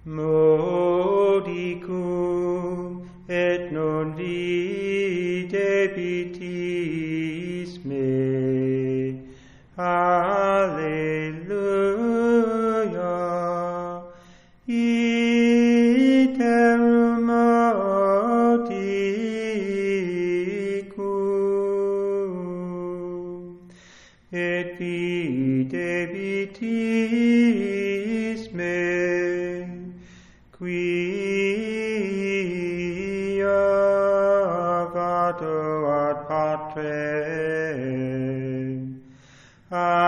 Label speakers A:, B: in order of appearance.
A: modicum et non videbitis me. Alleluia. Iterum modicum et videbitis me, quia vado ad Patrem.